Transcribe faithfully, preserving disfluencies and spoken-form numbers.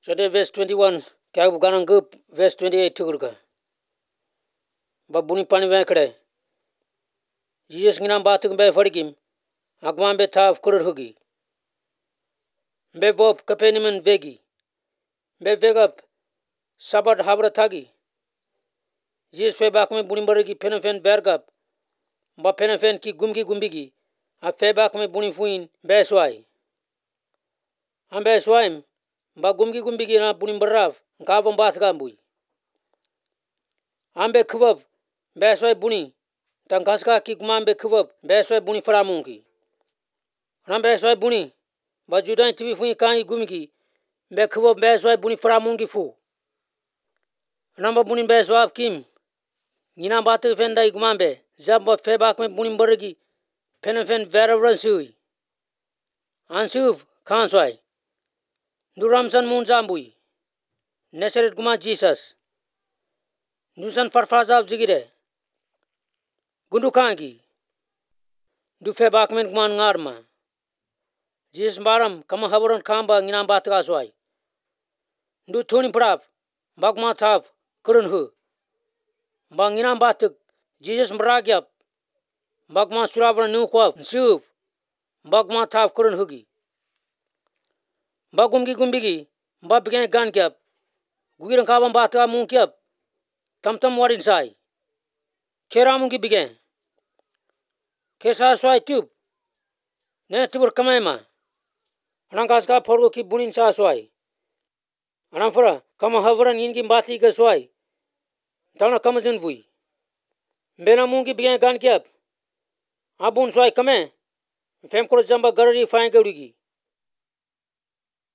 Today verse twenty-one kya ganang gup verse twenty-eight tukurka. Babuni pani vekre. Jesus nginam batuk be fadikim. Agman be taf kurur hugi. Be vop kapeniman vegi. Be vegap sabat habra thagi. Jesus fe bak में बुनी बरगी फेनफेन बैरगप बा फेनफेन की गुमगी गुम्बिगी आ फे बाक में बुनी फुइन बैसवाई हम बैसवाइम बा गुमगी गुम्बिगी ना बुनी बर्राव गावम बात गांबुई हम बे खवब बैसवाई बुनी तंकासका की गुमाम बे खवब बैसवाई बुनी फरामूंगी हम बैसवाई बुनी बा जुदाई तिवी फुइन कांगी गुमगी बे खवब बैसवाई बुनी फरामूंगी फू नंबर बुनी बैसवाब किम Nina batu fenda igumambe zamba febak me bunim bergi fen fen veravran sui ansuv khanswai duramsan mun zambui neseret guma Jesus nusan farfazab jigire gundu kangi du febak men guman ngarma Jesus baram kama habaron kamba nina batu aswai du thuni prap bagma thav kurun hu Banginam batuk Jesus meragyap bagma suravran nukwap suv bagma taf kurun hugi bagumgi gumbigi babgen gan kyap gugiran kabam bata mun kyap tamtam warin sai keramungi bigen kesa swai tube ne tibur kamaima anangas ka forgo ki bunin sa swai anamfara kama havran ingi bati ka swai Tana kamazun bui. Bena mungi bigan gan kyap. Abun swai kame. Fem kolo jamba garari fain gaurugi.